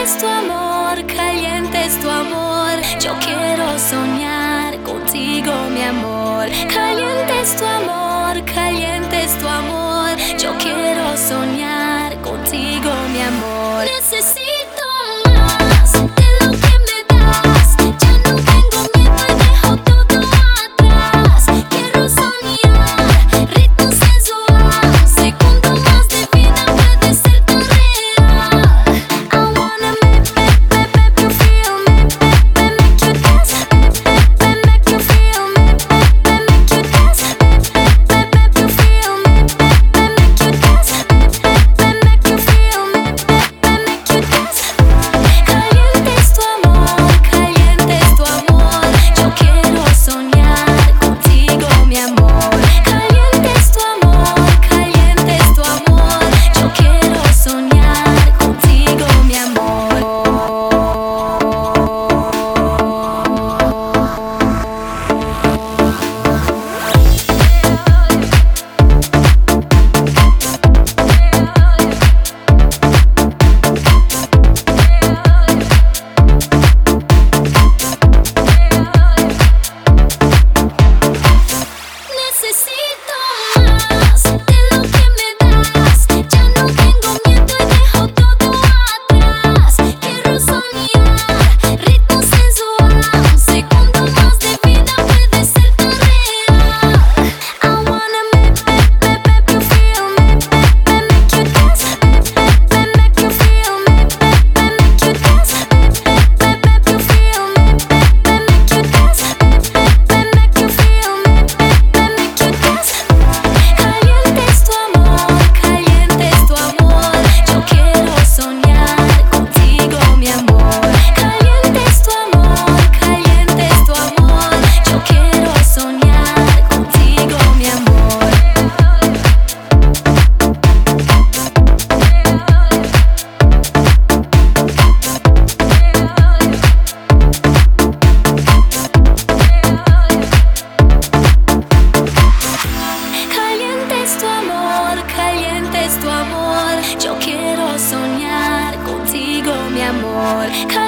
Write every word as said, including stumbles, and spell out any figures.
es tu amor, caliente es tu amor. Yo quiero soñar contigo, mi amor. Caliente es tu amor, caliente es tu amor. Yo quiero soñar contigo, mi amor. Necesito más de lo que me das. Ya no tengo miedo y dejo todo atrás. Quiero soñar ritmo sensual. Segundo más de vida puede ser tan real. I wanna make, make, make, make you feel me, make, make, make you dance, make, make, make, make you feel me, make, make, make you dance, make, make, make, make you feel me, make, make, make you dance, make, make, make you feel me, make, make, make you dance. Caliente es tu amor, caliente es tu amor. Yo quiero soñar contigo, mi amor. Caliente es tu amor, caliente es tu amor. Yo quiero soñar contigo, mi amor. Necesito más de lo que me das. Ya no tengo miedo y dejo todo atrás. Quiero soñar ritmo sensual. Segundo más de vida puede ser tan real. I wanna make, make, make, make you feel me, make, make, make you dance, make, make, make you feel me, make, make, make you dance, make, make, make you feel me, make, make, make you dance, make, make, make you feel me, make, make, make you dance. Caliente es tu amor, caliente es tu amor. Yo quiero soñar contigo, mi amor. Caliente es tu amor, caliente es tu amor. Yo quiero soñar contigo, mi amor. Caliente es tu amor, caliente es tu amor. Yo quiero soñar contigo, mi amor.